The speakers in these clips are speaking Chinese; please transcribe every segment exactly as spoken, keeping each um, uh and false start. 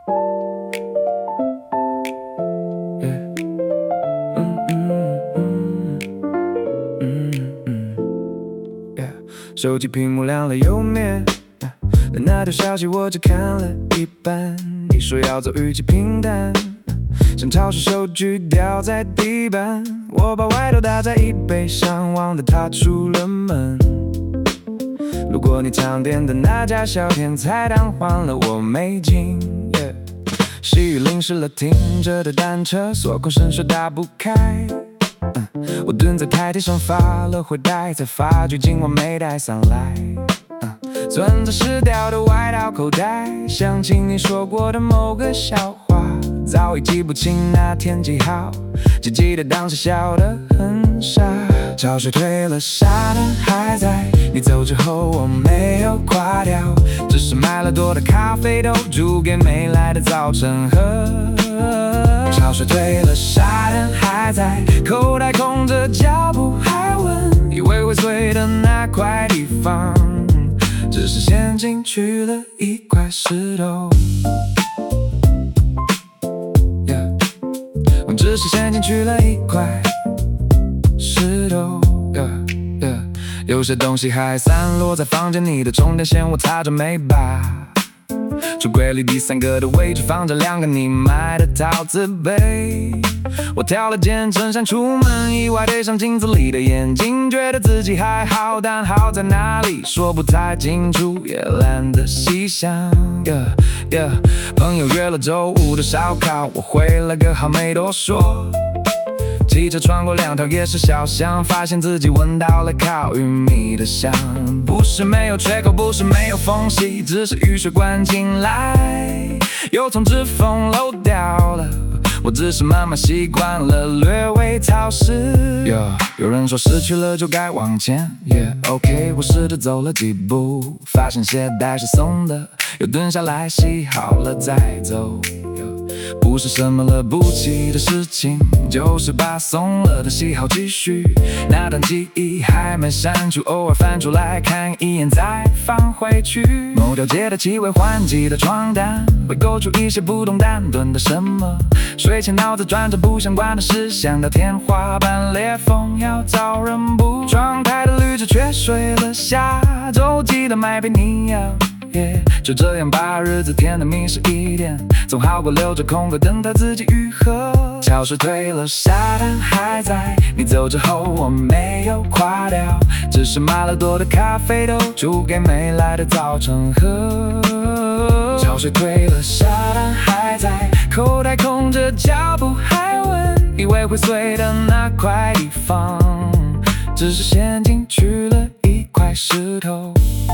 手机屏幕亮了又灭，但那条消息我只看了一半。你说要走，语气平淡，像超市收据掉在地板。我把外套搭在椅背上，忘了踏出了门。路过你常点的那家小店，菜单换了我没进。Yeah. 细雨淋湿了停着的单车，锁孔伸手打不开。嗯、我蹲在台阶上发了会呆，才发觉今晚没带伞来。嗯、攥着湿掉的外套口袋，想起你说过的某个笑话，早已记不清那天几号，只记得当时笑得很傻。潮水退了，沙滩还在，你走之后我没有垮掉，只是买了多的咖啡豆煮给没来的早晨喝。潮水退了，沙滩还在，口袋空着，脚步还稳，以为会碎的那块地方，只是陷进去了一块石头。Yeah. 我只是陷进去了一块石头。Yeah. Yeah. 有些东西还散落在房间，你的充电线我插着没拔。橱柜里第三个的位置放着两个你买的陶瓷杯，我挑了件衬衫出门，意外对上镜子里的眼睛，觉得自己还好，但好在哪里说不太清楚，也懒得细想。Yeah, yeah. 朋友约了周五的烧烤，我回了个好没多说。骑车穿过两条夜市小巷，发现自己闻到了烤玉米的香。不是没有缺口，不是没有缝隙，只是雨水灌进来，又从指缝漏掉了。我只是慢慢习惯了，略微潮湿。Yeah, 有人说失去了就该往前。Yeah, OK， 我试着走了几步，发现鞋带是松的，又蹲下来系好了再走。不是什么了不起的事情，就是把松了的系好继续。那段记忆还没删除，偶尔翻出来看一眼再放回去。某条街的气味，换季的床单，会勾出一些不懂但顿的什么。睡前脑子转着不相关的事，想到天花板裂缝要找人补。窗台的绿植却睡了，下周记得买杯你要。Yeah, 就这样把日子填得密实一点，总好过留着空格等它自己愈合。潮水退了，沙滩还在，你走之后我没有垮掉，只是买了多的咖啡豆煮给没来的早晨喝。潮水退了，沙滩还在，口袋空着，脚步还稳，以为会碎的那块地方，只是陷进去了一块石头。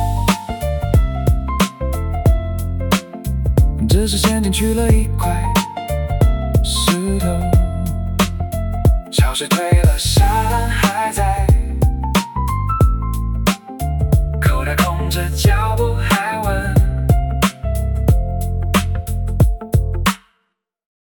只是陷进去了一块石头。潮水退了，沙滩还在。